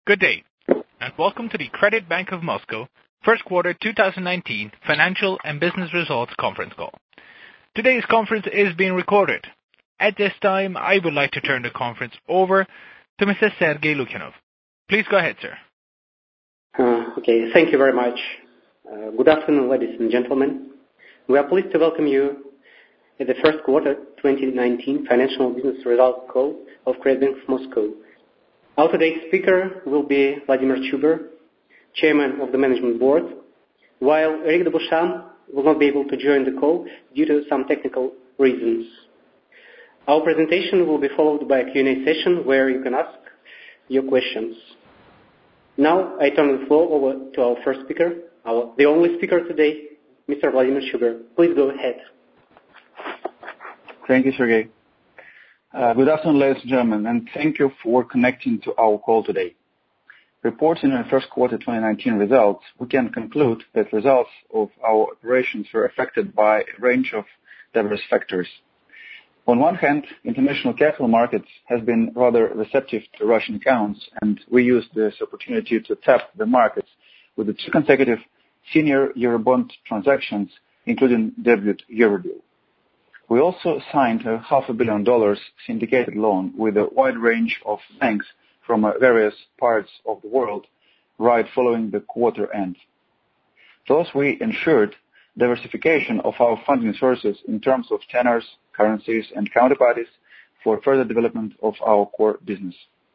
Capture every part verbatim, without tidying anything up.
Good day, and welcome to the Credit Bank of Moscow First Quarter two thousand nineteen Financial and Business Results Conference Call. Today's conference is being recorded. At this time, I would like to turn the conference over to Mister Sergey Lukyanov. Please go ahead, sir. Uh, okay, thank you very much. Uh, good afternoon, ladies and gentlemen. We are pleased to welcome you at the First Quarter twenty nineteen Financial and Business Results Call of Credit Bank of Moscow. Our today's speaker will be Vladimir Chuber, Chairman of the Management Board, while Eric Deboucham will not be able to join the call due to some technical reasons. Our presentation will be followed by a Q and A session where you can ask your questions. Now I turn the floor over to our first speaker, our, the only speaker today, Mister Vladimir Chuber. Please go ahead. Thank you, Sergey. Uh, good afternoon, ladies and gentlemen, and thank you for connecting to our call today. Reporting on first quarter twenty nineteen results, we can conclude that results of our operations were affected by a range of diverse factors. On one hand, international capital markets have been rather receptive to Russian accounts, and we used this opportunity to tap the markets with the two consecutive senior Eurobond transactions, including debut Eurodeal. We also signed a half a billion dollars syndicated loan with a wide range of banks from uh, various parts of the world right following the quarter end. Thus, we ensured diversification of our funding sources in terms of tenors, currencies, and counterparties for further development of our core business.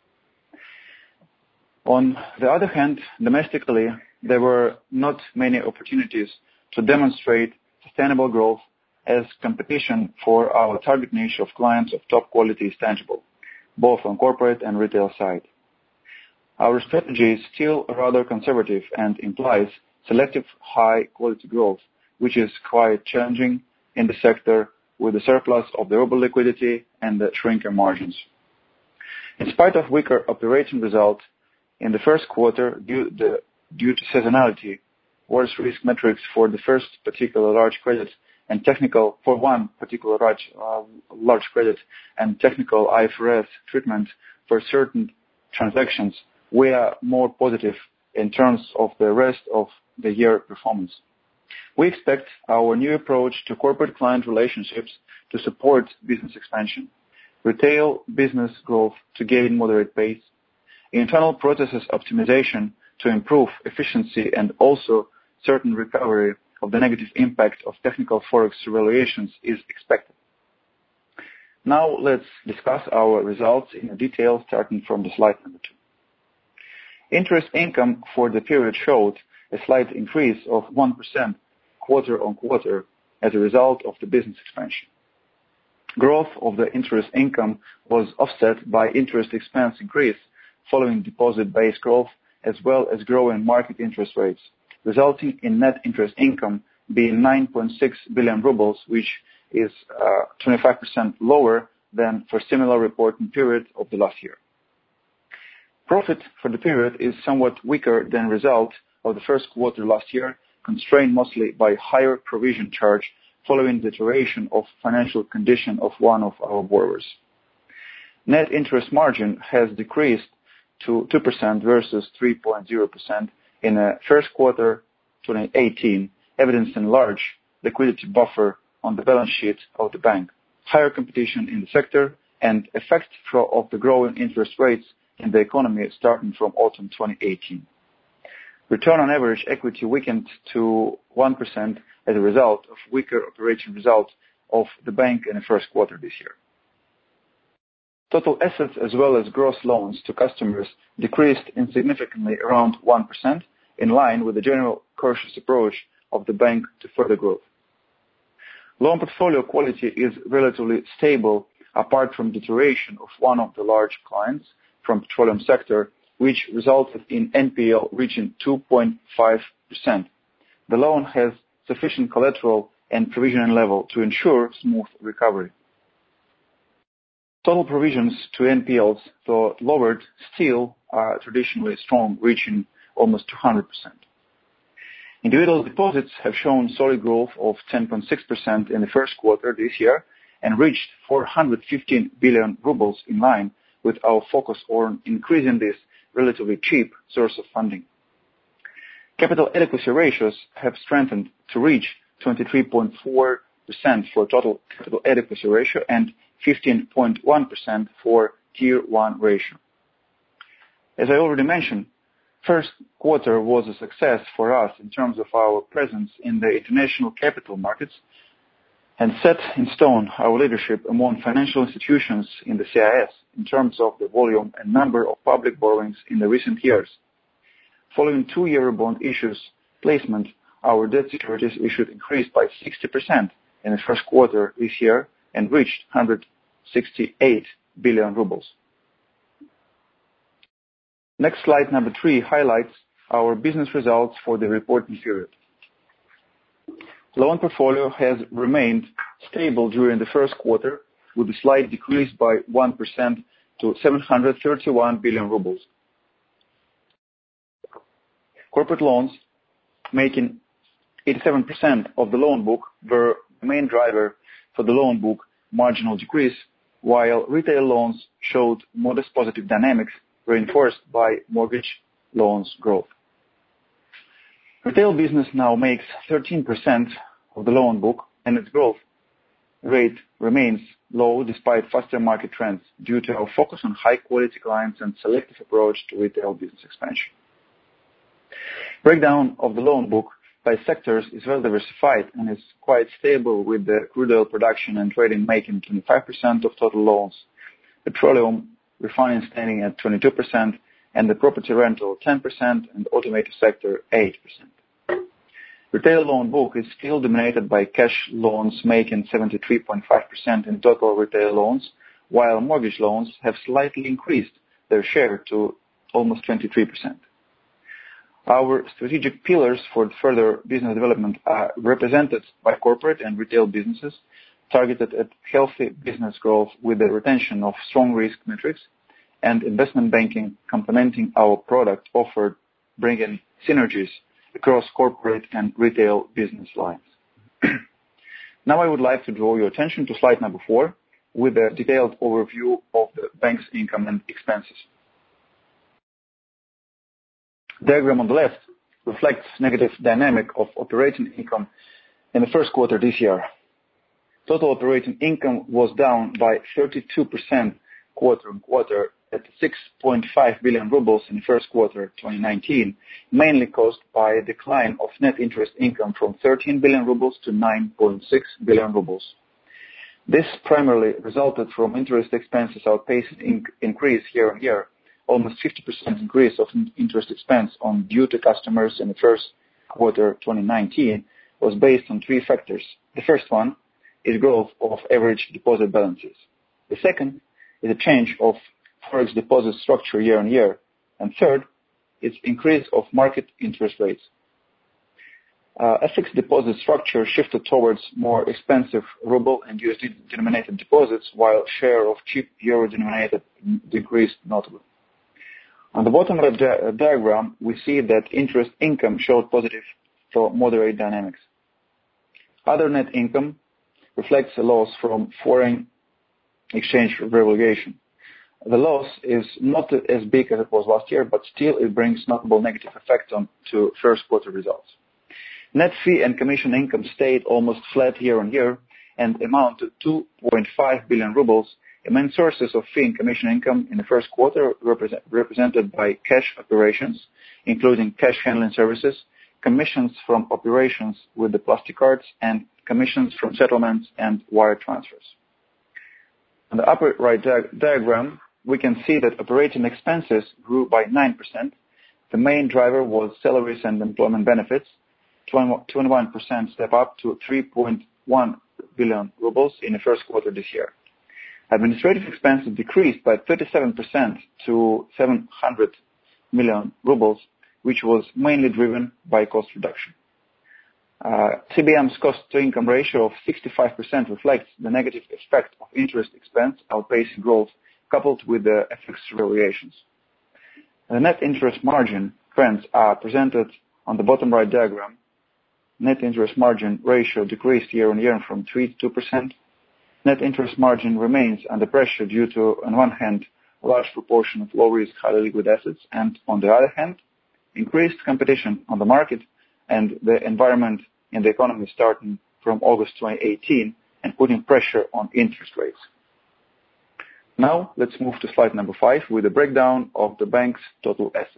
On the other hand, domestically, there were not many opportunities to demonstrate sustainable growth as competition for our target niche of clients of top quality is tangible, both on corporate and retail side. Our strategy is still rather conservative and implies selective high-quality growth, which is quite challenging in the sector with the surplus of the ruble liquidity and the shrinking margins. In spite of weaker operating results in the first quarter due, the, due to seasonality, worse risk metrics for the first particular large credit and technical for one particular large, uh, large credit and technical I F R S treatment for certain transactions, we are more positive in terms of the rest of the year performance. We expect our new approach to corporate client relationships to support business expansion, retail business growth to gain moderate pace, internal processes optimization to improve efficiency, and also certain recovery of the negative impact of technical forex revaluations is expected. Now let's discuss our results in detail, starting from the slide number two. Interest income for the period showed a slight increase of one percent quarter on quarter as a result of the business expansion. Growth of the interest income was offset by interest expense increase following deposit base growth as well as growing market interest rates, resulting in net interest income being nine point six billion rubles, which is uh, twenty-five percent lower than for similar reporting period of the last year. Profit for the period is somewhat weaker than result of the first quarter last year, constrained mostly by higher provision charge following deterioration of financial condition of one of our borrowers. Net interest margin has decreased to two percent versus three point zero percent in the first quarter twenty eighteen, evidencing large liquidity buffer on the balance sheet of the bank, higher competition in the sector, and effect of the growing interest rates in the economy starting from autumn twenty eighteen. Return on average equity weakened to one percent as a result of weaker operating results of the bank in the first quarter this year. Total assets as well as gross loans to customers decreased insignificantly around one percent, in line with the general cautious approach of the bank to further growth. Loan portfolio quality is relatively stable apart from deterioration of one of the large clients from petroleum sector, which resulted in N P L reaching two point five percent. The loan has sufficient collateral and provisioning level to ensure smooth recovery. Total provisions to N P Ls, though lowered, still are traditionally strong, reaching almost two hundred percent. Individual deposits have shown solid growth of ten point six percent in the first quarter this year and reached four hundred fifteen billion rubles, in line with our focus on increasing this relatively cheap source of funding. Capital adequacy ratios have strengthened to reach twenty-three point four percent for total capital adequacy ratio and fifteen point one percent for Tier one ratio. As I already mentioned, first quarter was a success for us in terms of our presence in the international capital markets and set in stone our leadership among financial institutions in the C I S in terms of the volume and number of public borrowings in the recent years. Following two Eurobond issues placement, our debt securities issued increased by sixty percent in the first quarter this year and reached one hundred sixty-eight billion rubles. Next slide, number three, highlights our business results for the reporting period. Loan portfolio has remained stable during the first quarter with a slight decrease by one percent to seven hundred thirty-one billion rubles. Corporate loans, making eighty-seven percent of the loan book, were the main driver for the loan book marginal decrease, while retail loans showed modest positive dynamics reinforced by mortgage loans growth. Retail business now makes thirteen percent of the loan book, and its growth rate remains low despite faster market trends due to our focus on high-quality clients and selective approach to retail business expansion. Breakdown of the loan book by sectors is well diversified and is quite stable, with the crude oil production and trading making twenty-five percent of total loans, petroleum refining standing at twenty-two percent, and the property rental ten percent, and automotive sector eight percent. Retail loan book is still dominated by cash loans, making seventy-three point five percent in total retail loans, while mortgage loans have slightly increased their share to almost twenty-three percent. Our strategic pillars for further business development are represented by corporate and retail businesses targeted at healthy business growth with the retention of strong risk metrics, and investment banking complementing our product offered, bringing synergies across corporate and retail business lines. Now I would like to draw your attention to slide number four with a detailed overview of the bank's income and expenses. Diagram on the left reflects negative dynamic of operating income in the first quarter this year. Total operating income was down by thirty-two percent quarter on quarter at six point five billion rubles in the first quarter twenty nineteen, mainly caused by a decline of net interest income from thirteen billion rubles to nine point six billion rubles. This primarily resulted from interest expenses outpacing in- increase year on year. Almost fifty percent increase of interest expense on due to customers in the first quarter twenty nineteen was based on three factors. The first one is growth of average deposit balances. The second is a change of forex deposit structure year on year. And third, is increase of market interest rates. Uh, F X deposit structure shifted towards more expensive ruble and U S D denominated deposits, while share of cheap euro denominated decreased notably. On the bottom of the di- diagram, we see that interest income showed positive for moderate dynamics. Other net income reflects a loss from foreign exchange revaluation. The loss is not as big as it was last year, but still it brings notable negative effect on to first quarter results. Net fee and commission income stayed almost flat year on year and amounted to two point five billion rubles. The main sources of fee and commission income in the first quarter represent, represented by cash operations, including cash handling services, commissions from operations with the plastic cards, and commissions from settlements and wire transfers. On the upper right di- diagram, we can see that operating expenses grew by nine percent. The main driver was salaries and employment benefits, twenty-one percent step up to three point one billion rubles in the first quarter this year. Administrative expenses decreased by thirty-seven percent to seven hundred million rubles, which was mainly driven by cost reduction. Uh, C B M's cost-to-income ratio of sixty-five percent reflects the negative effect of interest expense outpacing growth, coupled with the F X variations. The net interest margin trends are presented on the bottom right diagram. Net interest margin ratio decreased year on year from three to two percent. Net interest margin remains under pressure due to, on one hand, a large proportion of low-risk, highly liquid assets, and on the other hand, increased competition on the market and the environment in the economy starting from August twenty eighteen and putting pressure on interest rates. Now, let's move to slide number five with a breakdown of the bank's total assets.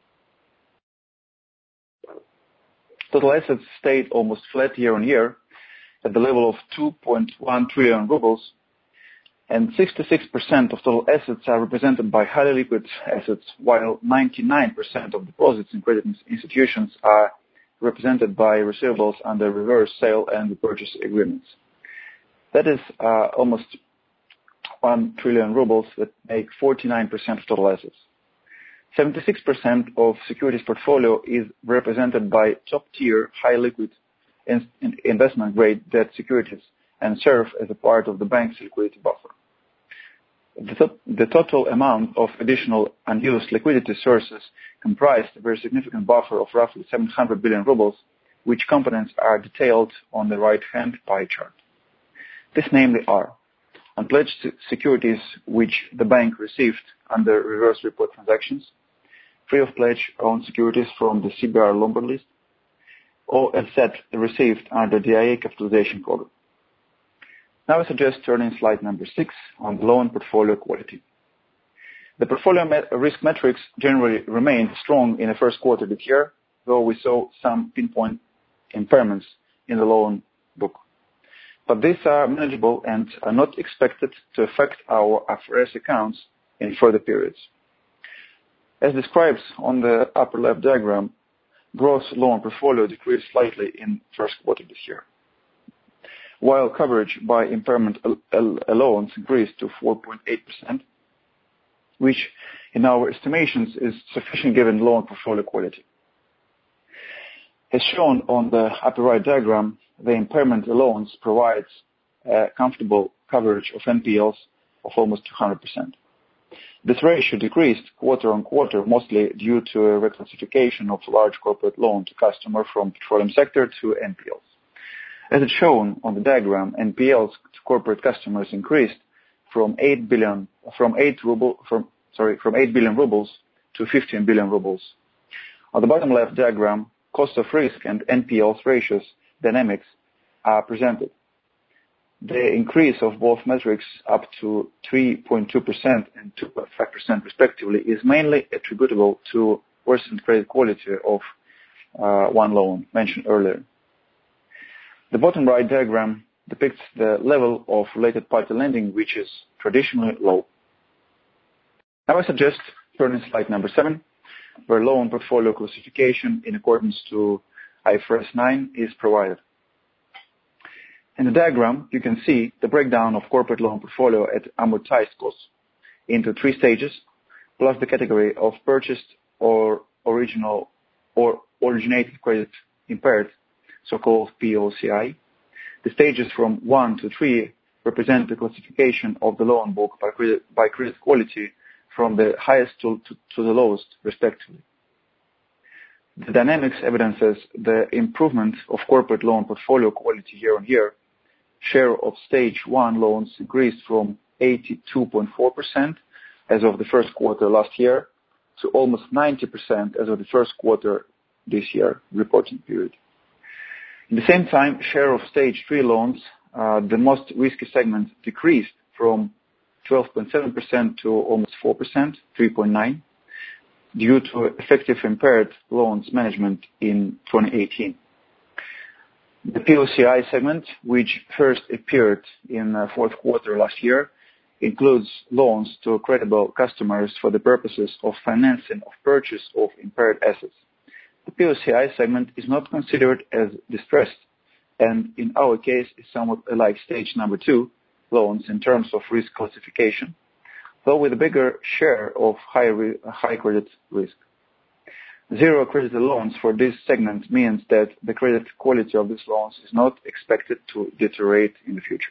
Total assets stayed almost flat year on year at the level of two point one trillion rubles, and sixty-six percent of total assets are represented by highly liquid assets, while ninety-nine percent of deposits in credit institutions are represented by receivables under reverse sale and repurchase agreements. That is uh, almost one trillion rubles that make forty-nine percent of total assets. seventy-six percent of securities portfolio is represented by top-tier, high-liquid in- investment-grade debt securities and serve as a part of the bank's liquidity buffer. The, to- the total amount of additional unused liquidity sources comprised a very significant buffer of roughly seven hundred billion rubles, which components are detailed on the right-hand pie chart. This namely are unpledged securities which the bank received under reverse repo transactions, free of pledge owned securities from the C B R Lombard list, or as said, received under the I A capitalization program. Now I suggest turning slide number six on the loan portfolio quality. The portfolio met- risk metrics generally remained strong in the first quarter this year, though we saw some pinpoint impairments in the loan book. But these are manageable and are not expected to affect our I F R S accounts in further periods. As described on the upper left diagram, gross loan portfolio decreased slightly in first quarter this year, while coverage by impairment al- al- allowance increased to four point eight percent, which in our estimations is sufficient given loan portfolio quality. As shown on the upper right diagram, the impairment allowance provides a comfortable coverage of N P Ls of almost two hundred percent. This ratio decreased quarter on quarter, mostly due to a reclassification of large corporate loan to customer from petroleum sector to N P Ls. As it's shown on the diagram, N P Ls to corporate customers increased from eight billion from eight ruble from sorry from eight billion rubles to fifteen billion rubles. On the bottom left diagram, cost of risk and N P Ls ratios dynamics are presented. The increase of both metrics up to three point two percent and two point five percent respectively is mainly attributable to worsened credit quality of uh, one loan mentioned earlier. The bottom right diagram depicts the level of related party lending, which is traditionally low. Now I suggest turning slide number seven, where loan portfolio classification in accordance to I F R S nine is provided. In the diagram, you can see the breakdown of corporate loan portfolio at amortized costs into three stages, plus the category of purchased or original or originated credit impaired, so-called P O C I. The stages from one to three represent the classification of the loan book by credit, by credit quality from the highest to, to, to the lowest, respectively. The dynamics evidences the improvement of corporate loan portfolio quality year on year. Share of stage one loans increased from eighty-two point four percent as of the first quarter last year to almost ninety percent as of the first quarter this year, reporting period. At the same time, share of stage three loans, uh, the most risky segment, decreased from twelve point seven percent to almost four percent, three point nine, due to effective impaired loans management in twenty eighteen. The P O C I segment, which first appeared in the fourth quarter last year, includes loans to credible customers for the purposes of financing of purchase of impaired assets. The P O C I segment is not considered as distressed, and in our case is somewhat like stage number two loans in terms of risk classification, though with a bigger share of high, re- high credit risk. Zero credit loans for this segment means that the credit quality of these loans is not expected to deteriorate in the future.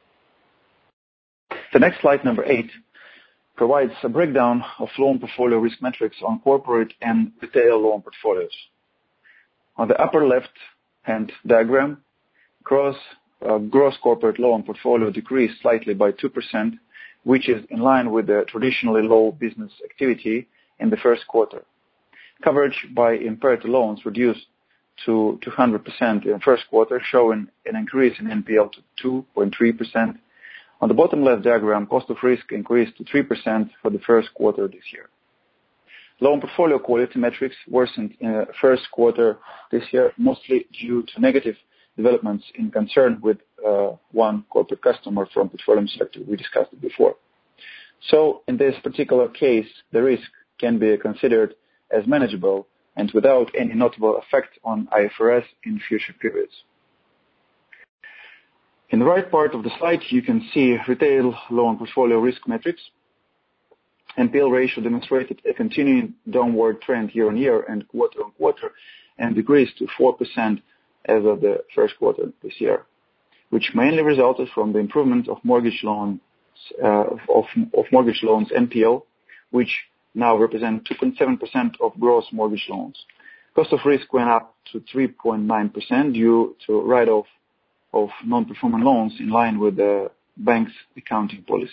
The next slide, number eight, provides a breakdown of loan portfolio risk metrics on corporate and retail loan portfolios. On the upper left-hand diagram, gross, uh, gross corporate loan portfolio decreased slightly by two percent which is in line with the traditionally low business activity in the first quarter. Coverage by impaired loans reduced to two hundred percent in the first quarter, showing an increase in N P L to two point three percent. On the bottom left diagram, cost of risk increased to three percent for the first quarter this year. Loan portfolio quality metrics worsened in the first quarter this year, mostly due to negative developments in concern with uh, one corporate customer from petroleum sector. We discussed it before. So in this particular case, the risk can be considered as manageable and without any notable effect on I F R S in future periods. In the right part of the slide, you can see retail loan portfolio risk metrics. N P L ratio demonstrated a continuing downward trend year on year and quarter on quarter and decreased to four percent as of the first quarter this year, which mainly resulted from the improvement of mortgage loans, uh, of, of mortgage loans N P L, which now represent two point seven percent of gross mortgage loans. Cost of risk went up to three point nine percent due to write-off of non-performing loans in line with the bank's accounting policy.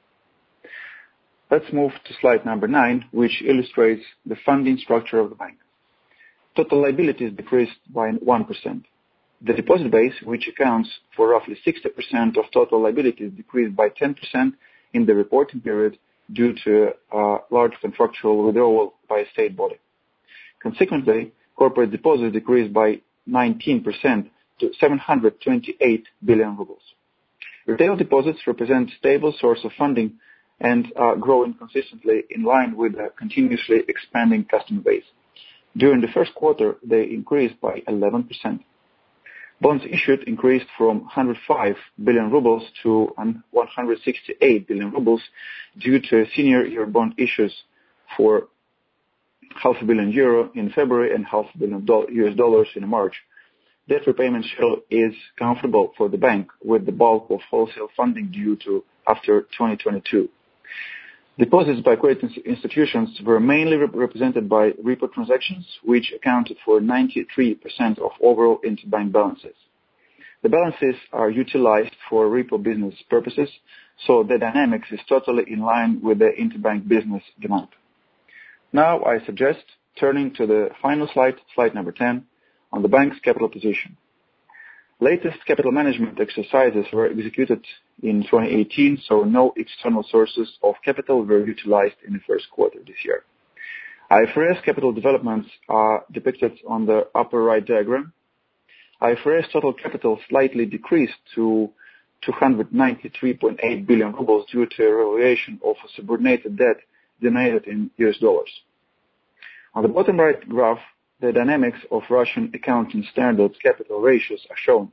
Let's move to slide number nine, which illustrates the funding structure of the bank. Total liabilities decreased by one percent. The deposit base, which accounts for roughly sixty percent of total liabilities, decreased by ten percent in the reporting period due to a large contractual withdrawal by a state body. Consequently, corporate deposits decreased by nineteen percent to seven hundred twenty-eight billion rubles. Retail deposits represent a stable source of funding and are growing consistently in line with a continuously expanding customer base. During the first quarter, they increased by eleven percent. Bonds issued increased from one hundred five billion rubles to one hundred sixty-eight billion rubles due to senior year bond issues for half a billion euro in February and half a billion U S dollars in March. Debt repayment schedule is comfortable for the bank, with the bulk of wholesale funding due to after twenty twenty-two. Deposits by credit institutions were mainly rep- represented by repo transactions, which accounted for ninety-three percent of overall interbank balances. The balances are utilized for repo business purposes, so the dynamics is totally in line with the interbank business demand. Now I suggest turning to the final slide, slide number ten, on the bank's capital position. Latest capital management exercises were executed in twenty eighteen, so no external sources of capital were utilized in the first quarter this year. I F R S capital developments are depicted on the upper right diagram. I F R S total capital slightly decreased to two hundred ninety-three point eight billion rubles due to a revaluation of a subordinated debt denominated in U S dollars. On the bottom right graph, the dynamics of Russian accounting standards capital ratios are shown.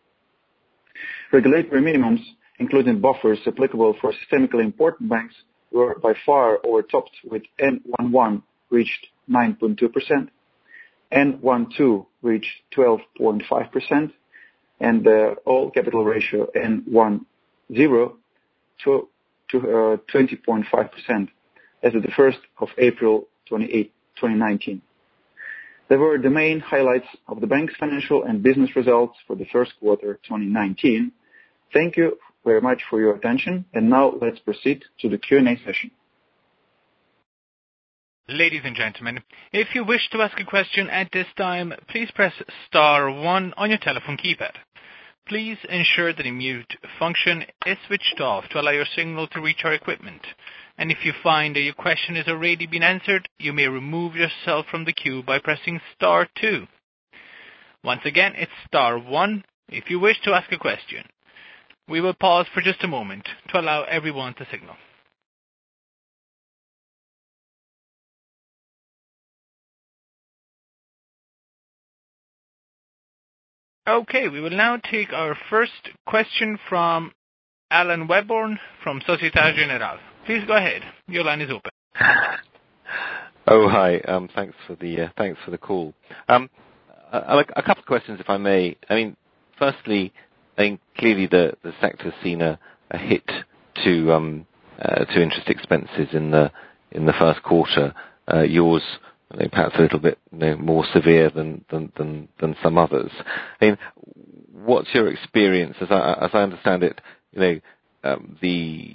Regulatory minimums, including buffers applicable for systemically important banks, were by far overtopped, with N eleven reached nine point two percent, N twelve reached twelve point five percent, and the all capital ratio N ten to, to uh, twenty point five percent as of the first of April twenty-eighth, twenty nineteen. They were the main highlights of the bank's financial and business results for the first quarter twenty nineteen. Thank you very much for your attention, and now let's proceed to the Q and A session. Ladies and gentlemen, if you wish to ask a question at this time, please press star one on your telephone keypad. Please ensure that the mute function is switched off to allow your signal to reach our equipment. And if you find that your question has already been answered, you may remove yourself from the queue by pressing star two. Once again, it's star one if you wish to ask a question. We will pause for just a moment to allow everyone to signal. Okay, we will now take our first question from Alan Webborn from Société Générale. Please go ahead. Your line is open. Oh, hi. Um, thanks for the uh, thanks for the call. Um, a, a couple of questions, if I may. I mean, firstly, I think clearly the the sector's seen a, a hit to um, uh, to interest expenses in the in the first quarter. Uh, yours, I mean, perhaps a little bit you know, more severe than, than than than some others. I mean, what's your experience? As I as I understand it, you know, um, the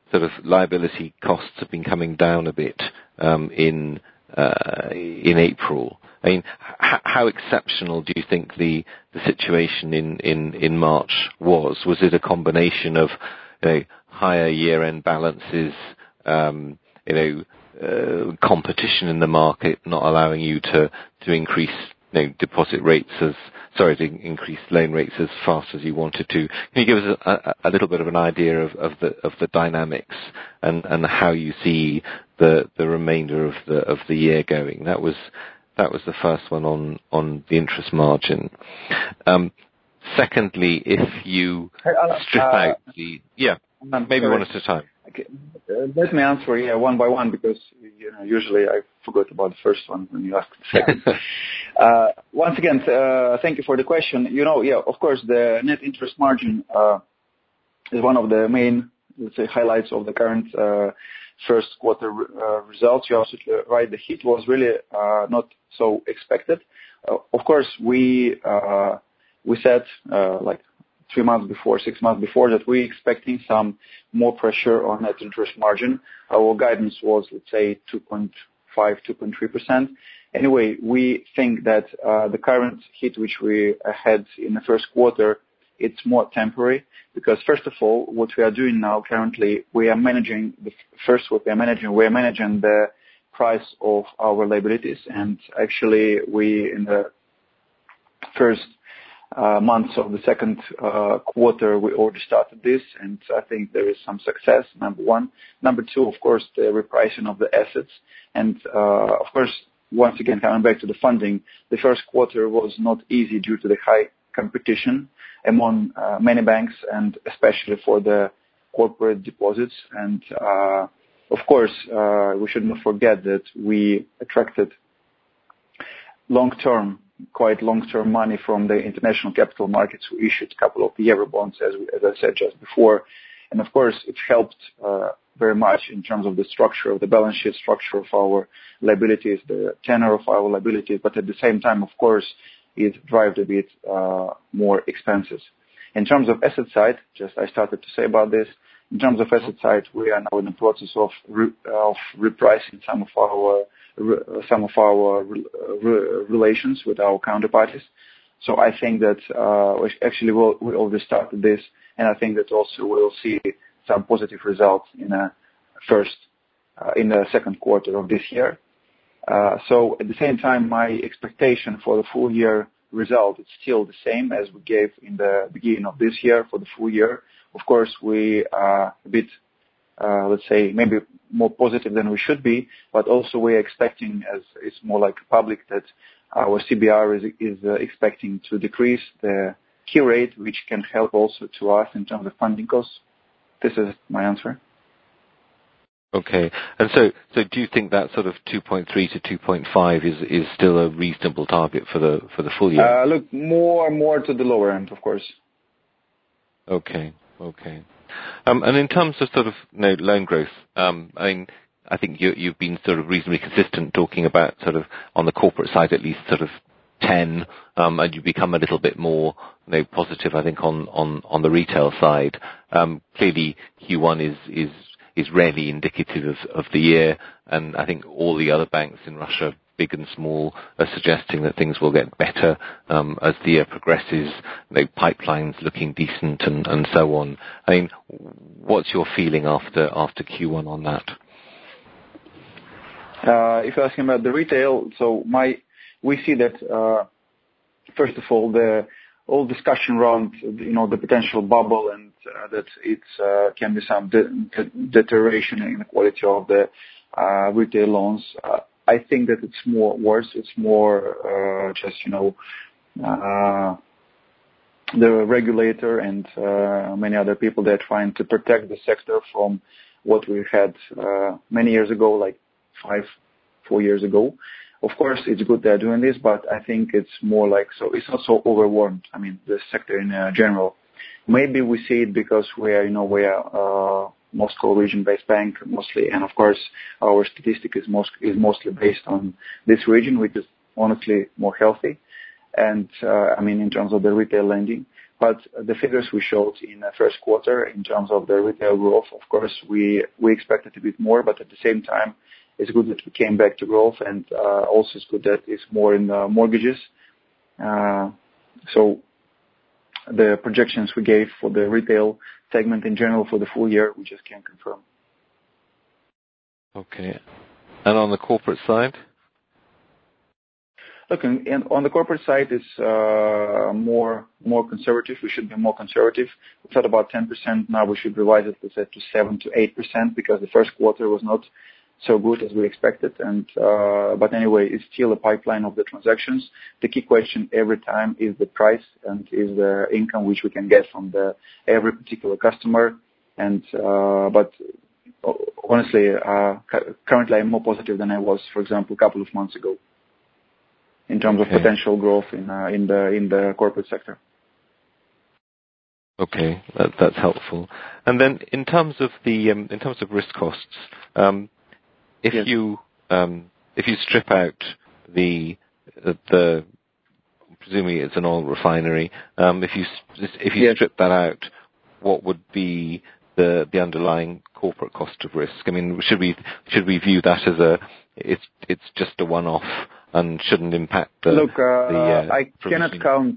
sort of liability costs have been coming down a bit um, in uh, in April. I mean, h- how exceptional do you think the, the situation in, in, in March was? Was it a combination of, you know, higher year-end balances, um, you know, uh, competition in the market not allowing you to, to increase, you know, deposit rates as, sorry, to increase loan rates as fast as you wanted to? Can you give us a, a little bit of an idea of, of the of the dynamics and, and how you see the the remainder of the of the year going? That was that was the first one on, on the interest margin. Um, secondly, if you strip uh, out the yeah, maybe sorry. one at a time. Okay. Uh, let me answer yeah one by one, because you know usually I forgot about the first one when you asked the second. uh, once again, uh, thank you for the question. You know, yeah, of course, the net interest margin uh, is one of the main, let's say, highlights of the current uh, first quarter uh, results. You're absolutely right. The hit was really uh, not so expected. Uh, of course, we uh, we said uh, like. three months before, six months before, that we're expecting some more pressure on net interest margin. Our guidance was, let's say, two point five, two point three percent. Anyway, we think that uh, the current hit which we had in the first quarter, it's more temporary, because first of all, what we are doing now currently, we are managing, the first what we are managing, we are managing the price of our liabilities. And actually, we, in the first Uh, months of the second uh, quarter, we already started this, and I think there is some success, number one. Number two, of course, the repricing of the assets. And, uh, of course, once again, coming back to the funding, the first quarter was not easy due to the high competition among uh, many banks, and especially for the corporate deposits. And, uh, of course, uh, we should not forget that we attracted long-term quite long-term money from the international capital markets, who issued a couple of euro bonds, as, we, as I said just before. And of course, it helped uh, very much in terms of the structure of the balance sheet, structure of our liabilities, the tenor of our liabilities. But at the same time, of course, it drove a bit uh, more expenses. In terms of asset side, just I started to say about this. In terms of asset side, we are now in the process of re- of repricing some of our some of our relations with our counterparties. So I think that uh, actually we'll, we already started this, and I think that also we'll see some positive results in a first, uh, in the second quarter of this year. Uh, so at the same time, my expectation for the full year result is still the same as we gave in the beginning of this year for the full year. Of course, we are a bit, uh, let's say, maybe more positive than we should be, but also we're expecting, as it's more like public, that our C B R is, is uh, expecting to decrease the key rate, which can help also to us in terms of funding costs. This is my answer. Okay. And so, so do you think that sort of two point three to two point five is, is still a reasonable target for the, for the full year? Uh, look, more and more to the lower end, of course. Okay. Okay. Um, and in terms of sort of, you know, loan growth, um, I mean, I think you, you've been sort of reasonably consistent talking about sort of on the corporate side at least sort of ten, um, and you become a little bit more, you know, positive, I think, on, on, on the retail side. Um, clearly, Q one is is is rarely indicative of, of the year, and I think all the other banks in Russia, big and small, are suggesting that things will get better um, as the year progresses. You know, pipelines looking decent, and, and so on. I mean, what's your feeling after after Q one on that? Uh, if you're asking about the retail, so my we see that uh, first of all the all discussion around you know the potential bubble, and uh, that it uh, can be some de- de- deterioration in the quality of the uh, retail loans. Uh, I think that it's more worse. It's more uh, just, you know, uh, the regulator and uh, many other people, they're trying to protect the sector from what we had uh, many years ago, like five, four years ago. Of course, it's good they're doing this, but I think it's more like, so it's not so overwhelmed. I mean, the sector in uh, general. Maybe we see it because we are, you know, we are uh, Moscow region-based bank mostly, and of course our statistic is most is mostly based on this region, which is honestly more healthy. And uh, I mean, in terms of the retail lending, but the figures we showed in the first quarter in terms of the retail growth, of course, we, we expected a bit more, but at the same time, it's good that we came back to growth, and uh, also it's good that it's more in uh, mortgages. Uh, so the projections we gave for the retail segment in general for the full year, we just can't confirm. Okay. And on the corporate side? Look, and on the corporate side, it's uh, more more conservative. We should be more conservative. We thought about ten percent. Now we should revise it, let's say, to seven to eight percent because the first quarter was not so good as we expected. And uh, but anyway, it's still a pipeline of the transactions. The key question every time is the price and is the income which we can get from the every particular customer. And uh, but honestly, uh, currently I'm more positive than I was, for example, a couple of months ago, in terms okay. of potential growth in uh, in the in the corporate sector. Okay, that, that's helpful. And then in terms of the um, in terms of risk costs, um, if yes. you um, if you strip out the the, the presumably it's an oil refinery, um, if you if you yes. strip that out, what would be the the underlying corporate cost of risk? I mean, should we should we view that as a it's it's just a one-off and shouldn't impact the Look, uh, the, uh, I cannot count.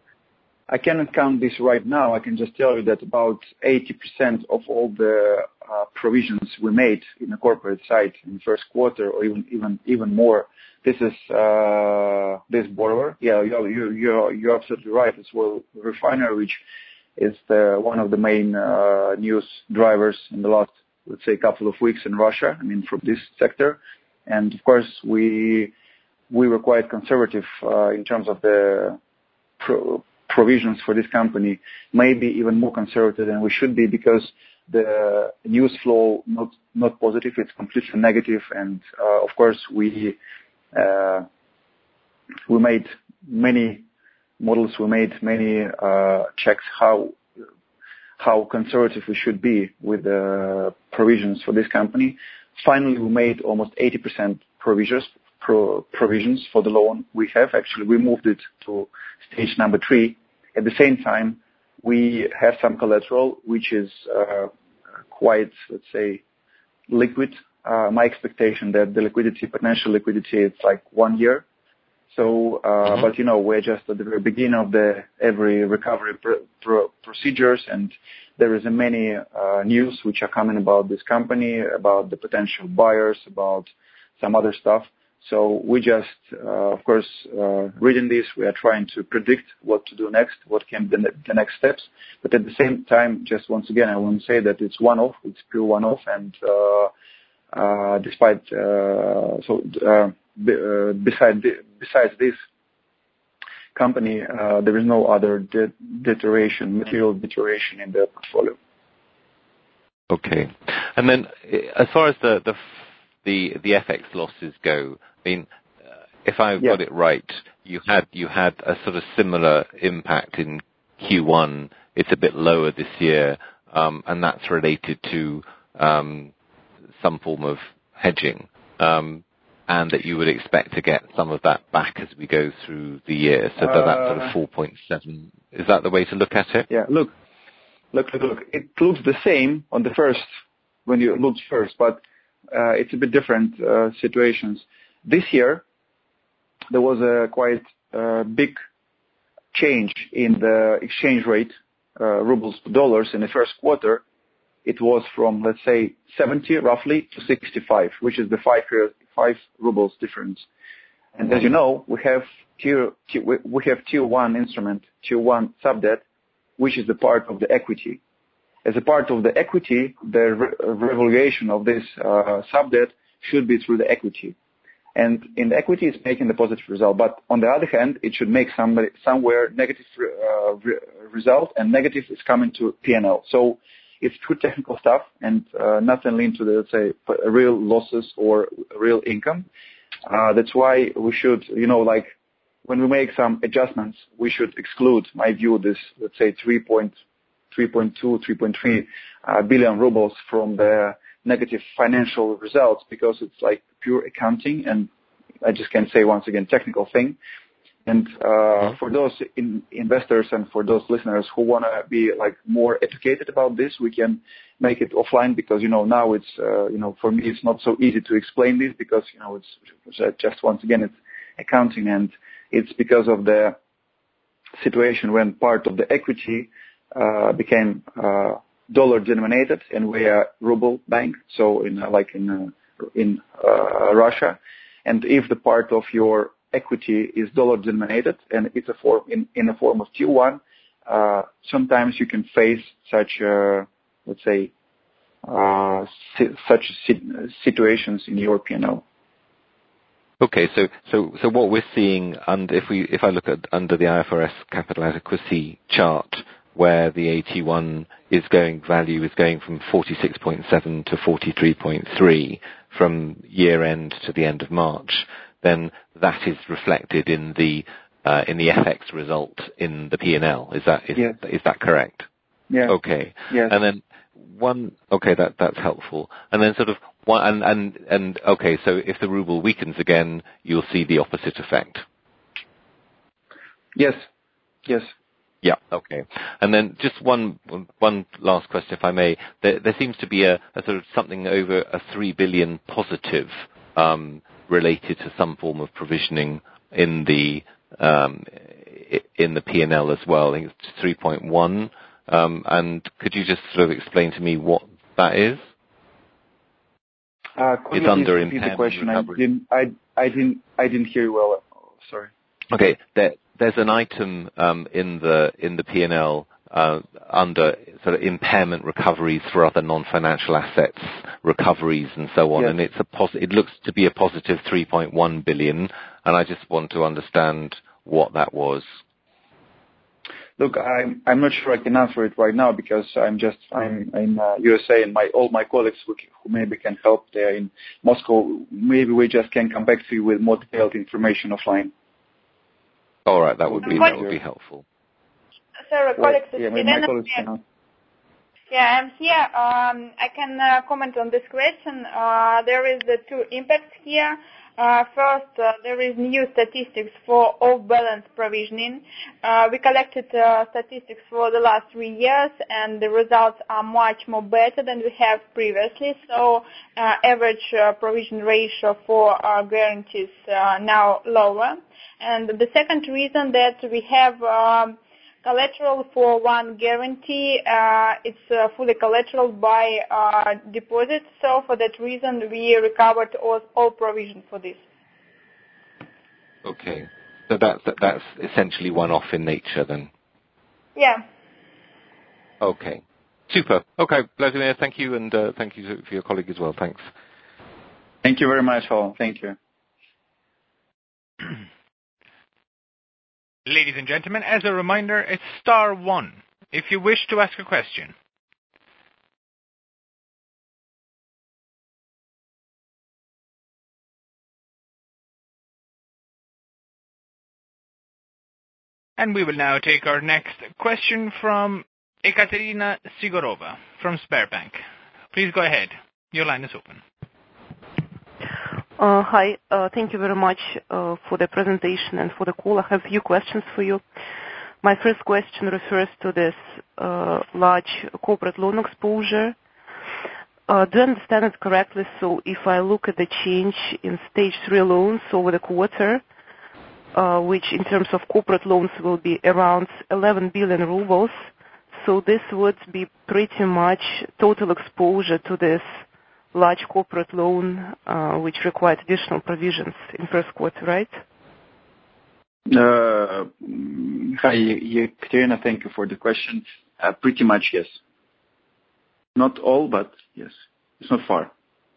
I cannot count this right now. I can just tell you that about eighty percent of all the uh, provisions we made in the corporate side in the first quarter, or even even even more, this is uh, this borrower. Yeah, you're you you're you're absolutely right. It's well refinery, which is the, one of the main uh, news drivers in the last, let's say, couple of weeks in Russia. I mean, from this sector, and of course we we were quite conservative uh, in terms of the pro- provisions for this company, maybe even more conservative than we should be, because the news flow not not positive, it's completely negative, and uh, of course we uh, we made many models, we made many uh, checks how how conservative we should be with the provisions for this company. Finally, we made almost eighty percent provisions. Pro provisions for the loan we have. Actually, we moved it to stage number three. At the same time, we have some collateral, which is uh, quite, let's say, liquid. Uh, my expectation that the liquidity, potential liquidity, it's like one year. So, uh, mm-hmm. but you know, we're just at the very beginning of the every recovery pr pr procedures, and there is a many uh, news which are coming about this company, about the potential buyers, about some other stuff. So we just, uh, of course, uh, reading this, we are trying to predict what to do next, what can be the, the next steps. But at the same time, just once again, I want to say that it's one-off, it's pure one-off, and uh, uh, despite uh, so uh, b uh, beside besides this company, uh, there is no other de deterioration, material deterioration in the portfolio. Okay, and then as far as the the the, the F X losses go, I mean, uh, if I yeah. got it right, you had you had a sort of similar impact in Q one. It's a bit lower this year, um, and that's related to um, some form of hedging, um, and that you would expect to get some of that back as we go through the year. So uh, that sort of four point seven, is that the way to look at it? Yeah, look, look, look, look. It looks the same on the first, when you looked first, but Uh, it's a bit different uh, situations. This year, there was a quite uh, big change in the exchange rate, uh, rubles to dollars. In the first quarter, it was from, let's say, seventy roughly to sixty-five, which is the five, year, five rubles difference. And as you know, we have tier, tier, we have tier one instrument, tier one subdebt, which is the part of the equity. As a part of the equity, the re revaluation of this uh, subdebt should be through the equity. And in the equity, it's making the positive result. But on the other hand, it should make somebody, somewhere negative uh, re result, and negative is coming to P and L. So it's true technical stuff, and uh, nothing linked to the, let's say, real losses or real income. Uh, that's why we should, you know, like when we make some adjustments, we should exclude, my view, this, let's say, three point two, three point three uh, billion rubles from the negative financial results, because it's like pure accounting, and I just can say once again technical thing. And uh, for those in investors and for those listeners who want to be like more educated about this, we can make it offline because, you know, now it's, uh, you know, for me, it's not so easy to explain this because, you know, it's just once again, it's accounting, and it's because of the situation when part of the equity uh, became uh, dollar denominated and we are ruble bank. So in uh, like in, uh, in uh, Russia, and if the part of your equity is dollar denominated and it's a form in, in a form of T one, uh, sometimes you can face such, uh, let's say, uh, si- such si- situations in your P and L. Okay, so, so, so what we're seeing, and if we, if I look at under the I F R S capital adequacy chart, where the A T one is going, value is going from forty-six point seven to forty-three point three from year end to the end of March, then that is reflected in the uh, in the F X result in the P and L. Is that is, yes. is that correct? Yeah. Okay. Yes. And then one. Okay, that that's helpful. And then sort of one. And and and okay. So if the ruble weakens again, you'll see the opposite effect. Yes. Yes. Yeah. Okay. And then just one one last question, if I may. There, there seems to be a, a sort of something over a three billion positive um, related to some form of provisioning in the um, in the P and L as well. I think it's three point one. Um, and could you just sort of explain to me what that is? Uh, could it's you under please repeat the question? I didn't. I I didn't. I didn't hear you well. Oh, sorry. Okay. There, there's an item um, in the in the P and L uh, under sort of impairment recoveries for other non-financial assets, recoveries and so on, yes. and it's a pos- it looks to be a positive three point one billion, and I just want to understand what that was. Look, I'm I'm not sure I can answer it right now because I'm just I'm in uh, U S A, and my all my colleagues who, who maybe can help there in Moscow. Maybe we just can come back to you with more detailed information offline. All right, that would be that would be helpful. Sorry, colleagues, yeah, my, my colleagues can. Yeah, I'm here. Um, I can uh, comment on this question. Uh, there is uh, two impacts here. Uh, first, uh, there is new statistics for off-balance provisioning. Uh, we collected uh, statistics for the last three years, and the results are much more better than we have previously. So, uh, average uh, provision ratio for uh, guarantees uh, now lower. And the second reason that we have um, collateral for one guarantee, uh, it's uh, fully collateral by uh, deposit. So for that reason, we recovered all, all provision for this. Okay. So that's, that's essentially one-off in nature then? Yeah. Okay. Super. Okay, Vladimir, thank you, and uh, thank you for your colleague as well. Thanks. Thank you very much, all. Thank you. Ladies and gentlemen, as a reminder, it's star one if you wish to ask a question. And we will now take our next question from Ekaterina Sigorova from Sberbank. Please go ahead. Your line is open. Uh, hi. Uh, thank you very much uh, for the presentation and for the call. I have a few questions for you. My first question refers to this uh, large corporate loan exposure. Uh, do I understand it correctly? So if I look at the change in stage three loans over the quarter, uh, which in terms of corporate loans will be around eleven billion rubles, so this would be pretty much total exposure to this large corporate loan, uh, which required additional provisions in first quarter, right? Uh, hi, Ekaterina. Thank you for the question. Uh, pretty much, yes. Not all, but yes. It's not far.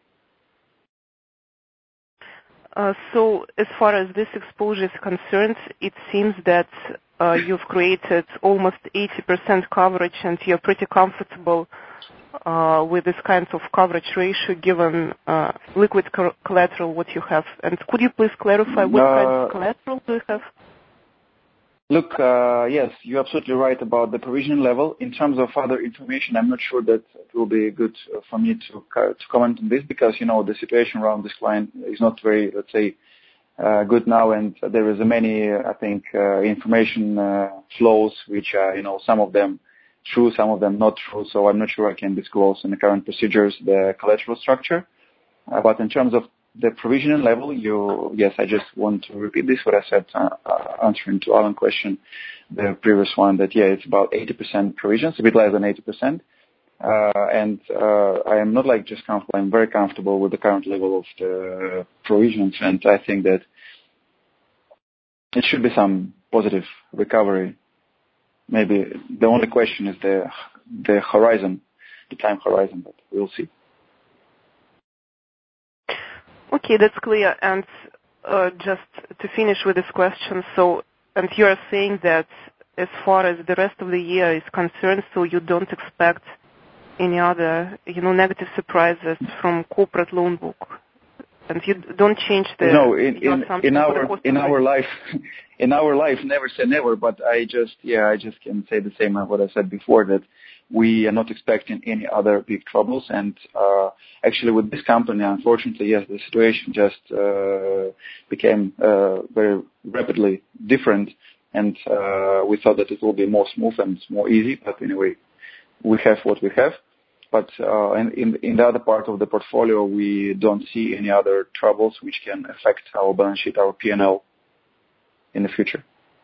Uh, so as far as this exposure is concerned, it seems that uh, you've created almost eighty percent coverage and you're pretty comfortable Uh, with this kind of coverage ratio given uh, liquid co- collateral what you have. And could you please clarify what uh, kind of collateral do you have? Look, uh, yes, you're absolutely right about the provision level. In terms of other information, I'm not sure that it will be good for me to, to comment on this because, you know, the situation around this client is not very, let's say, uh, good now, and there is many, I think, uh, information uh, flows, which are, you know, some of them true, some of them not true. So I'm not sure I can disclose in the current procedures the collateral structure. Uh, but in terms of the provisioning level, you, yes, I just want to repeat this, what I said, uh, uh, answering to Alan's question, the previous one, that, yeah, it's about eighty percent provisions, a bit less than eighty percent. Uh, and uh, I am not like just comfortable, I'm very comfortable with the current level of the provisions, and I think that it should be some positive recovery. Maybe the only question is the the horizon, the time horizon, but we'll see. Okay, that's clear. And uh, just to finish with this question, so, and you are saying that as far as the rest of the year is concerned, so you don't expect any other, you know, negative surprises from corporate loan book, and you don't change the no in in, in our in rate. our life in our life never say never, but I just yeah I just can say the same as what I said before, that we are not expecting any other big troubles. And uh, actually with this company, unfortunately, yes, the situation just uh, became uh, very rapidly different, and uh, we thought that it will be more smooth and more easy, but anyway, we have what we have. But uh, in, in, in the other part of the portfolio, we don't see any other troubles which can affect our balance sheet, our P and L in the future.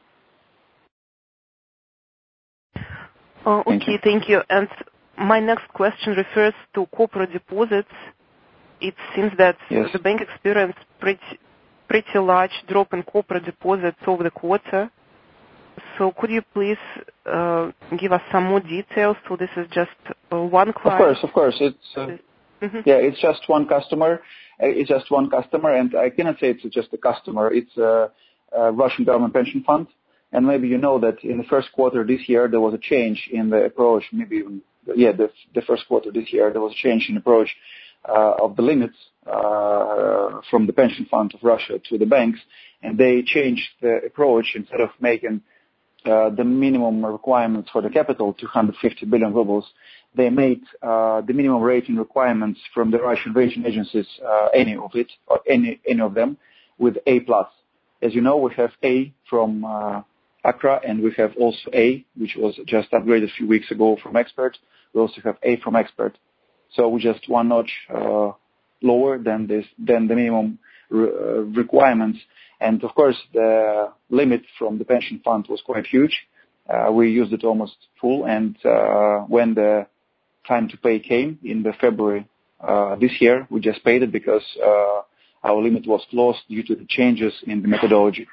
Uh, okay, thank you. thank you. And my next question refers to corporate deposits. It seems that yes. the bank experienced pretty, pretty large drop in corporate deposits over the quarter. So could you please uh, give us some more details? So this is just uh, one client. Of course, of course. It's uh, mm-hmm. yeah, it's just one customer. It's just one customer, and I cannot say it's just a customer. It's a, a Russian government pension fund, and maybe you know that in the first quarter this year there was a change in the approach. Maybe even yeah, the, the first quarter this year there was a change in approach uh, of the limits uh, from the pension fund of Russia to the banks, and they changed the approach. Instead of making Uh, the minimum requirements for the capital, two hundred fifty billion rubles, they made uh, the minimum rating requirements from the Russian rating agencies, uh, any of it, or any any of them, with A plus. As you know, we have A from uh, Accra, and we have also A, which was just upgraded a few weeks ago from Expert. We also have A from Expert. So we just one notch uh, lower than this than the minimum re- uh, requirements. And of course, the limit from the pension fund was quite huge. Uh, we used it almost full. And uh, when the time to pay came in the February uh, this year, we just paid it because uh, our limit was closed due to the changes in the methodology.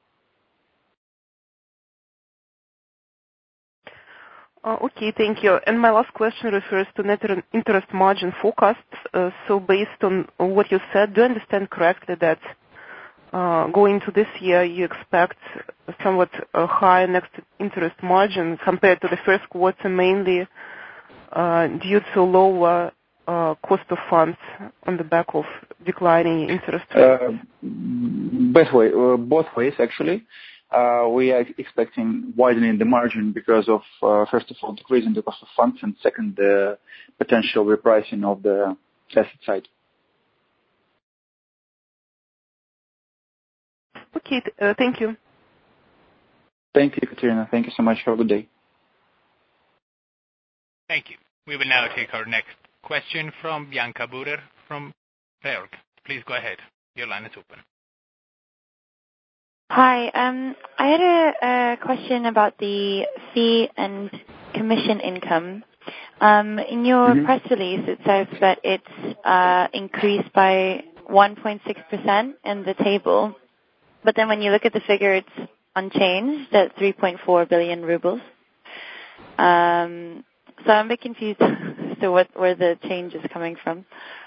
Uh, okay, thank you. And my last question refers to net interest margin forecasts. Uh, so based on what you said, do I understand correctly that Uh, going to this year, you expect somewhat a higher net interest margin compared to the first quarter, mainly uh, due to lower uh, cost of funds on the back of declining interest rates? Uh, both, way, uh, both ways, actually. Uh, we are expecting widening the margin because of, uh, first of all, decreasing the cost of funds, and second, the potential repricing of the asset side. Okay, uh, thank you. Thank you, Katerina. Thank you so much. Have a good day. Thank you. We will now take our next question from Bianca Burer from Reorg. Please go ahead. Your line is open. Hi. Um, I had a, a question about the fee and commission income. Um, in your mm-hmm. press release, it says that it's uh, increased by one point six percent in the table. But then when you look at the figure, it's unchanged at three point four billion rubles. Um, so I'm a bit confused as to what, where the change is coming from.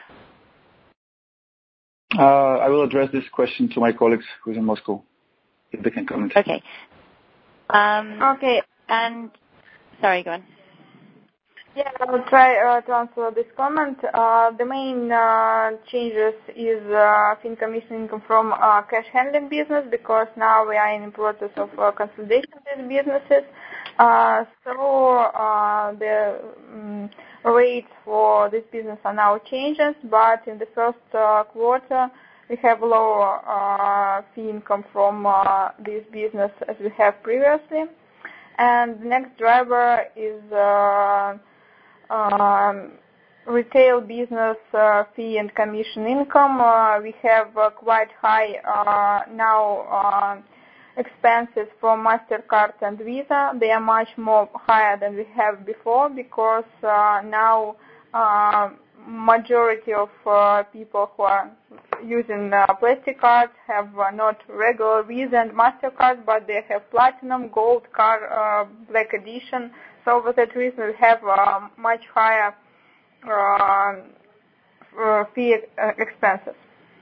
Uh, I will address this question to my colleagues who's in Moscow, if they can comment. Okay. Um, okay. And, sorry, go on. Yeah, I will try uh, to answer this comment. Uh, the main uh, changes is uh, fee and commission income from uh, cash handling business, because now we are in the process of uh, consolidation of these businesses. Uh, so uh, the um, rates for this business are now changing, but in the first uh, quarter we have lower uh, fee income from uh, this business as we have previously. And the next driver is uh, um, retail business uh, fee and commission income. Uh, we have uh, quite high uh, now uh, expenses from MasterCard and Visa. They are much more higher than we have before because uh, now uh, majority of uh, people who are using uh, plastic cards have uh, not regular Visa and MasterCard, but they have Platinum, Gold card, uh, Black Edition. So for that reason, we have uh, much higher uh, uh, fee uh, expenses.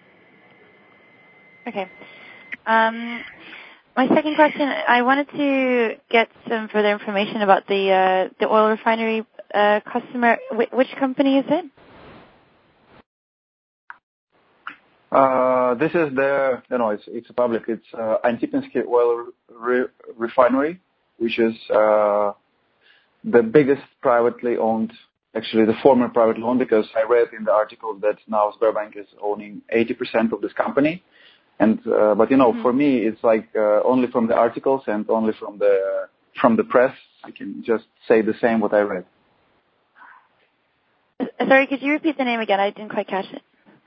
Okay. Um, my second question, I wanted to get some further information about the uh, the oil refinery uh, customer. Wh- which company is it? Uh, this is the, you know, it's, it's public. It's uh, Antipinski Oil Re- Refinery, which is uh, the biggest privately owned, actually the former privately owned, because I read in the article that now Sberbank is owning eighty percent of this company. And uh, but you know, mm-hmm. for me, it's like uh, only from the articles and only from the from the press, I can just say the same what I read. Sorry, could you repeat the name again? I didn't quite catch it.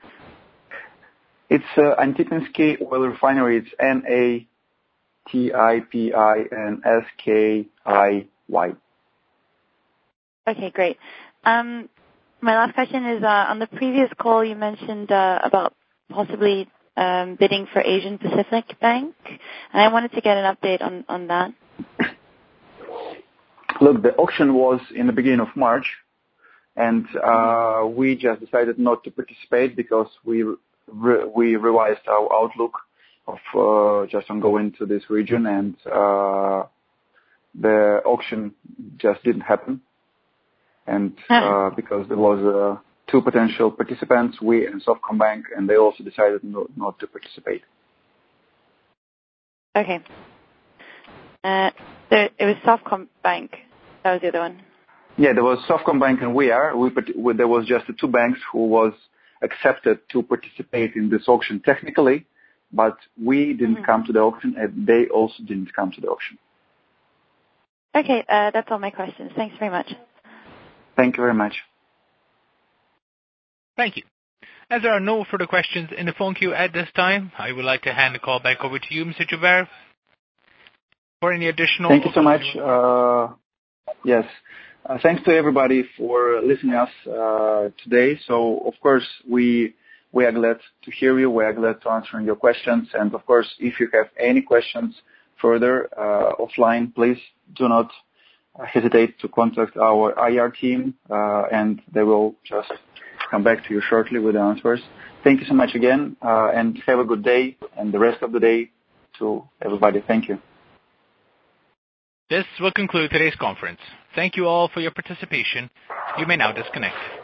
It's uh, Antipinski Oil Refinery. It's N A T I P I N S K I Y. Okay, great. Um, my last question is, uh, on the previous call you mentioned uh, about possibly um, bidding for Asian Pacific Bank, and I wanted to get an update on, on that. Look, the auction was in the beginning of March, and uh, we just decided not to participate because we re- we revised our outlook of uh, just on going to this region, and uh, the auction just didn't happen. And uh, because there was uh, two potential participants, we and Sovcombank, and they also decided not, not to participate. Okay. Uh, there, it was Sovcombank. That was the other one. Yeah, there was Sovcombank and we are. We, we, there was just the two banks who was accepted to participate in this auction technically, but we didn't mm-hmm. come to the auction, and they also didn't come to the auction. Okay, uh, that's all my questions. Thanks very much. Thank you very much. Thank you. As there are no further questions in the phone queue at this time, I would like to hand the call back over to you, Mister Chubaev, for any additional... Thank you so much. Uh, yes. Uh, thanks to everybody for listening to us uh, today. So, of course, we we are glad to hear you. We are glad to answer your questions. And, of course, if you have any questions further uh, offline, please do not hesitate to contact our I R team, uh, and they will just come back to you shortly with the answers. Thank you so much again, uh, and have a good day and the rest of the day to everybody. Thank you. This will conclude today's conference. Thank you all for your participation. You may now disconnect.